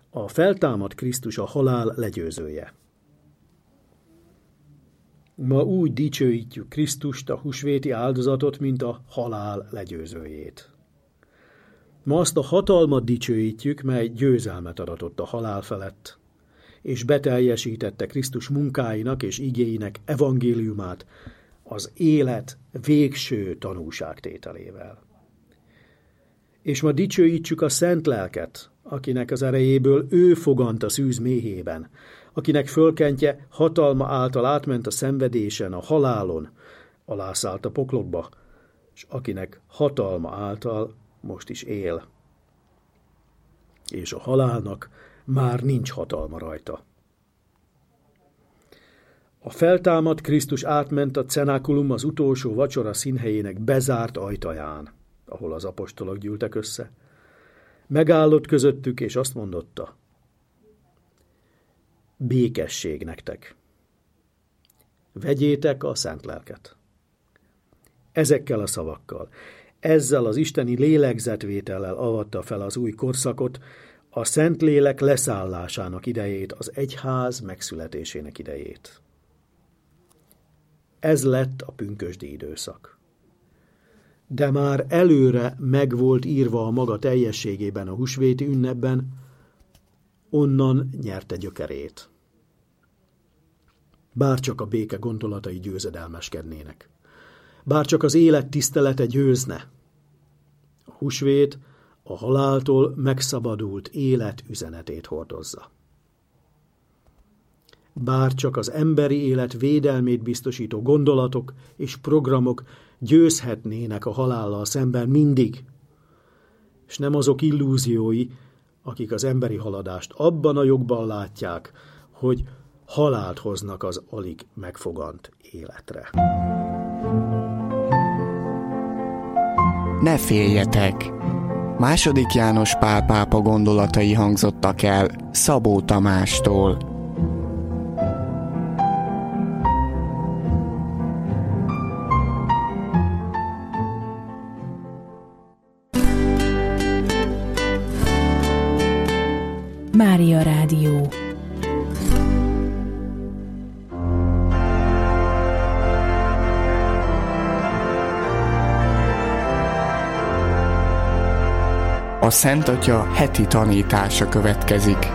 A feltámadt Krisztus a halál legyőzője. Ma úgy dicsőítjük Krisztust, a húsvéti áldozatot, mint a halál legyőzőjét. Ma azt a hatalmat dicsőítjük, mely győzelmet aratott a halál felett, és beteljesítette Krisztus munkáinak és igéinek evangéliumát az élet végső tanúságtételével. És ma dicsőítsük a Szent Lelket, akinek az erejéből ő fogant a szűz méhében, akinek fölkentje hatalma által átment a szenvedésen, a halálon, alászállt a poklokba, és akinek hatalma által most is él. És a halálnak már nincs hatalma rajta. A feltámadt Krisztus átment a cenákulum, az utolsó vacsora színhelyének bezárt ajtaján, ahol az apostolok gyűltek össze. Megállott közöttük, és azt mondotta: békesség nektek. Vegyétek a Szent Lelket. Ezekkel a szavakkal, ezzel az isteni lélegzetvétellel avatta fel az új korszakot, a Szentlélek leszállásának idejét, az egyház megszületésének idejét. Ez lett a pünkösdi időszak. De már előre meg volt írva a maga teljességében a húsvéti ünnepben, onnan nyerte gyökerét. Bárcsak a béke gondolatai győzedelmeskednének. Bárcsak az élet tisztelete győzne. A húsvét a haláltól megszabadult élet üzenetét hordozza. Bárcsak az emberi élet védelmét biztosító gondolatok és programok győzhetnének a halállal szemben mindig, és nem azok illúziói, akik az emberi haladást abban a jogban látják, hogy halált hoznak az alig megfogant életre. Ne féljetek! II. János Pál pápa gondolatai hangzottak el Szabó Tamástól. Mária Rádió. A Szent Atya heti tanítása következik.